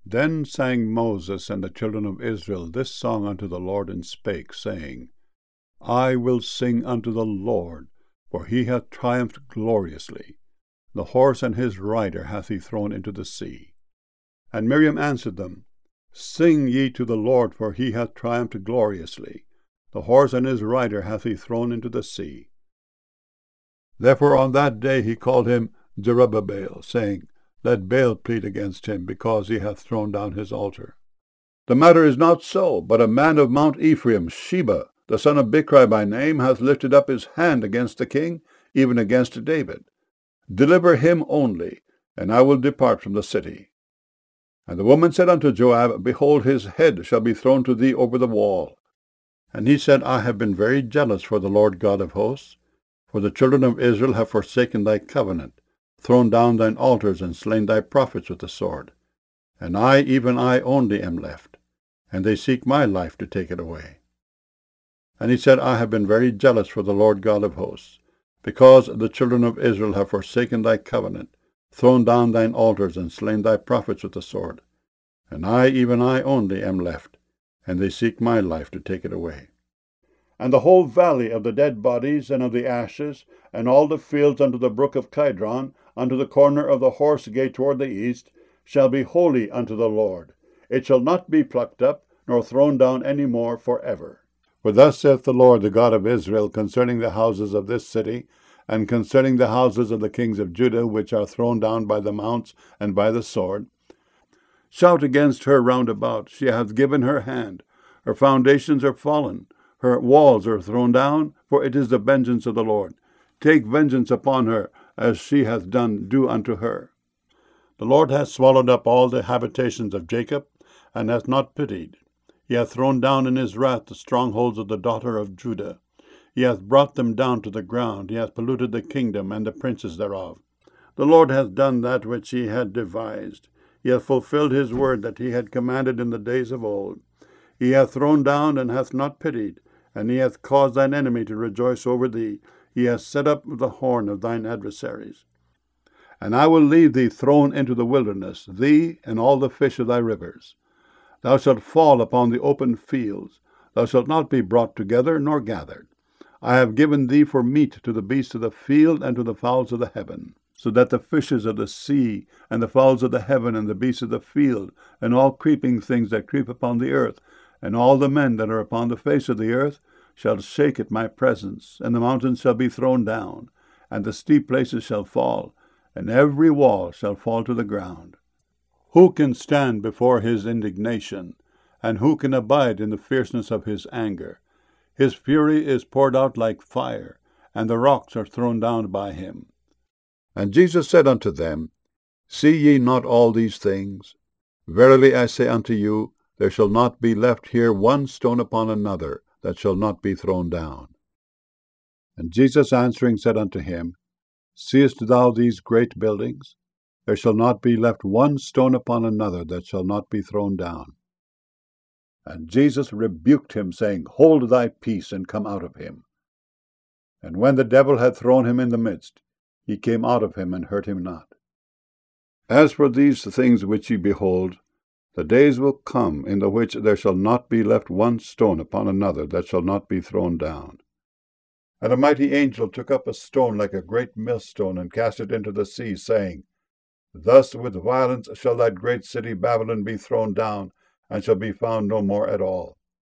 Then sang Moses and the children of Israel this song unto the Lord, and spake, saying, I will sing unto the Lord, for he hath triumphed gloriously. The horse and his rider hath he thrown into the sea. And Miriam answered them, Sing ye to the Lord, for he hath triumphed gloriously. The horse and his rider hath he thrown into the sea. Therefore on that day he called him Jerubbaal, saying, Let Baal plead against him, because he hath thrown down his altar. The matter is not so, but a man of Mount Ephraim, Sheba, the son of Bichri by name, hath lifted up his hand against the king, even against David. Deliver him only, and I will depart from the city. And the woman said unto Joab, Behold, his head shall be thrown to thee over the wall. And he said, I have been very jealous for the Lord God of hosts, for the children of Israel have forsaken thy covenant, thrown down thine altars, and slain thy prophets with the sword. And I, even I only, am left, and they seek my life to take it away. And he said, I have been very jealous for the Lord God of hosts, because the children of Israel have forsaken thy covenant, thrown down thine altars, and slain thy prophets with the sword. And I, even I only, am left, and they seek my life to take it away. And the whole valley of the dead bodies and of the ashes, and all the fields unto the brook of Kidron, unto the corner of the horse gate toward the east, shall be holy unto the Lord. It shall not be plucked up, nor thrown down any more forever. For thus saith the Lord, the God of Israel, concerning the houses of this city, and concerning the houses of the kings of Judah, which are thrown down by the mounts and by the sword, Shout against her round about. She hath given her hand. Her foundations are fallen. Her walls are thrown down, for it is the vengeance of the Lord. Take vengeance upon her, as she hath done, do unto her. The Lord hath swallowed up all the habitations of Jacob, and hath not pitied. He hath thrown down in his wrath the strongholds of the daughter of Judah. He hath brought them down to the ground. He hath polluted the kingdom and the princes thereof. The Lord hath done that which he had devised. He hath fulfilled his word that he had commanded in the days of old. He hath thrown down and hath not pitied, and he hath caused thine enemy to rejoice over thee. He hath set up the horn of thine adversaries. And I will leave thee thrown into the wilderness, thee and all the fish of thy rivers. Thou shalt fall upon the open fields. Thou shalt not be brought together nor gathered. I have given thee for meat to the beasts of the field and to the fowls of the heaven, so that the fishes of the sea, and the fowls of the heaven, and the beasts of the field, and all creeping things that creep upon the earth, and all the men that are upon the face of the earth, shall shake at my presence, and the mountains shall be thrown down, and the steep places shall fall, and every wall shall fall to the ground. Who can stand before his indignation, and who can abide in the fierceness of his anger? His fury is poured out like fire, and the rocks are thrown down by him. And Jesus said unto them, See ye not all these things? Verily I say unto you, there shall not be left here one stone upon another that shall not be thrown down. And Jesus answering said unto him, Seest thou these great buildings? There shall not be left one stone upon another that shall not be thrown down. And Jesus rebuked him, saying, Hold thy peace, and come out of him. And when the devil had thrown him in the midst, he came out of him and hurt him not. As for these things which ye behold, the days will come in the which there shall not be left one stone upon another that shall not be thrown down. And a mighty angel took up a stone like a great millstone, and cast it into the sea, saying, Thus with violence shall that great city Babylon be thrown down, and shall be found no more at all.